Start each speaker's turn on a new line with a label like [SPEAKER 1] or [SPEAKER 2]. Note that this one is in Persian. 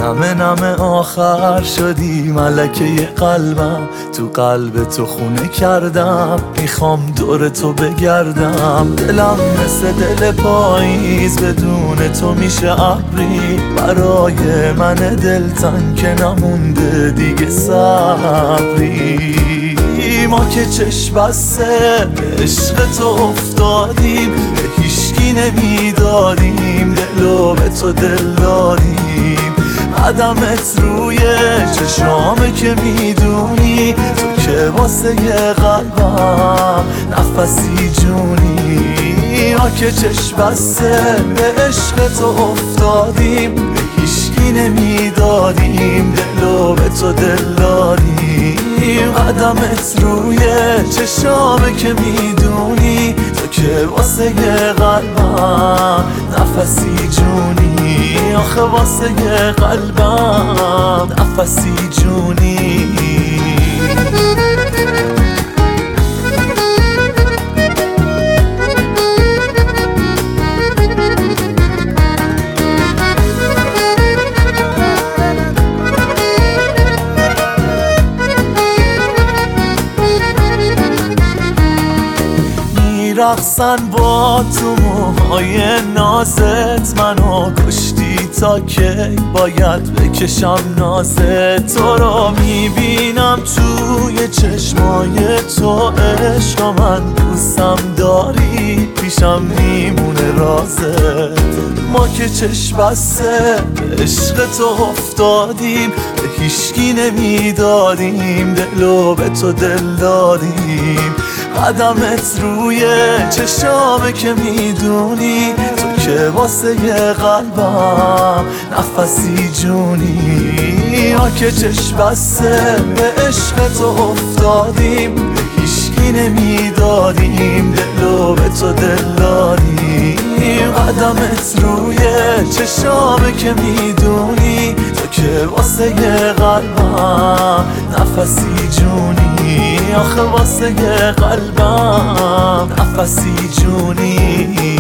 [SPEAKER 1] نمه آخر شدی ملکه قلبم، تو قلب تو خونه کردم، میخوام دور تو بگردم. دلم مثل دل پاییز بدون تو میشه ابری، برای من دلتنگ که نمونده دیگه صبری. ما که چشم بسته به عشق تو افتادیم، به هیشکی نمیدادیم دلو، به تو دل دادیم. قدمت روی چشامه که میدونی، تو که واسه قلبم نفسی جونی. ما که چشم بسته به عشق تو افتادیم، به هیشکی نمیدادیم دلو، به تو دل دادیم. قدمت روی چشامه که میدونی، تو که واسه قلبم نفسی جونی. آخه واسه قلبم نفسی جونی. رقصن با تو موهای نازت، منو کشتی تا که باید بکشم نازت. تو رو میبینم توی چشمای تو، عشق من دوستم داری، پیشم میمونه رازت. ما که چشم بسته به عشق تو افتادیم، به هیشکی نمیدادیم دلو، به تو دل دادیم. قدمت روی چشامه که میدونی، تو که واسه قلبم نفسی جونی. ما که چشم بسته به عشق تو افتادیم، به هیشکی نمیدادیم دلو، به تو دل دادیم. قدمت روی چشامه که میدونی، تو که واسه قلبم نفسی جونی. آخه واسه قلبم نفسی جونی.